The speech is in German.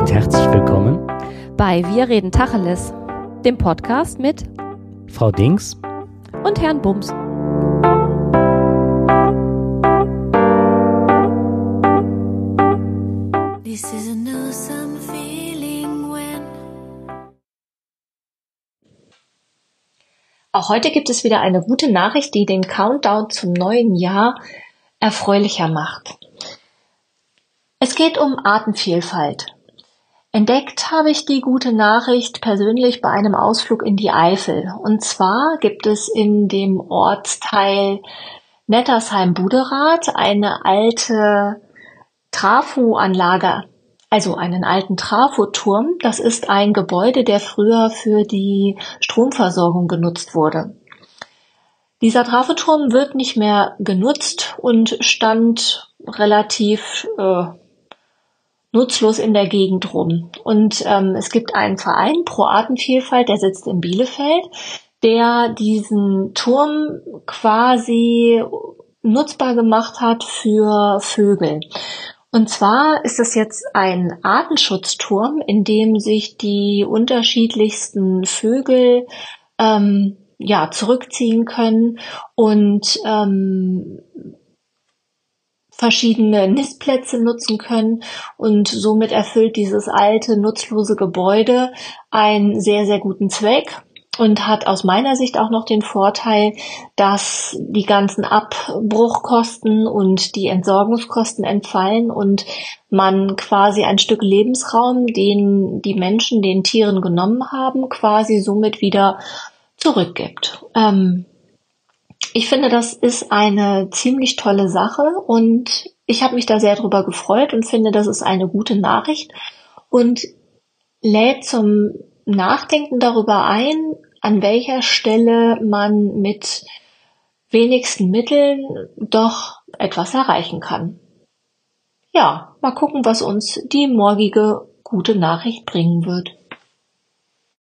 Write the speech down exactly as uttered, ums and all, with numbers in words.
und herzlich willkommen bei Wir reden Tacheles, dem Podcast mit Frau Dings und Herrn Bums. This is a new summer feeling when Auch heute gibt es wieder eine gute Nachricht, die den Countdown zum neuen Jahr erfreulicher macht. Es geht um Artenvielfalt. Entdeckt habe ich die gute Nachricht persönlich bei einem Ausflug in die Eifel. Und zwar gibt es in dem Ortsteil Nettersheim-Buderath eine alte Trafoanlage, also einen alten Trafoturm. Das ist ein Gebäude, der früher für die Stromversorgung genutzt wurde. Dieser Trafoturm wird nicht mehr genutzt und stand relativ äh, nutzlos in der Gegend rum. Und ähm, es gibt einen Verein Pro Artenvielfalt, der sitzt in Bielefeld, der diesen Turm quasi nutzbar gemacht hat für Vögel. Und zwar ist es jetzt ein Artenschutzturm, in dem sich die unterschiedlichsten Vögel ähm, ja zurückziehen können und ähm, verschiedene Nistplätze nutzen können, und somit erfüllt dieses alte, nutzlose Gebäude einen sehr, sehr guten Zweck und hat aus meiner Sicht auch noch den Vorteil, dass die ganzen Abbruchkosten und die Entsorgungskosten entfallen und man quasi ein Stück Lebensraum, den die Menschen den Tieren genommen haben, quasi somit wieder zurückgibt. Ähm, Ich finde, das ist eine ziemlich tolle Sache und ich habe mich da sehr drüber gefreut und finde, das ist eine gute Nachricht und lädt zum Nachdenken darüber ein, an welcher Stelle man mit wenigsten Mitteln doch etwas erreichen kann. Ja, mal gucken, was uns die morgige gute Nachricht bringen wird.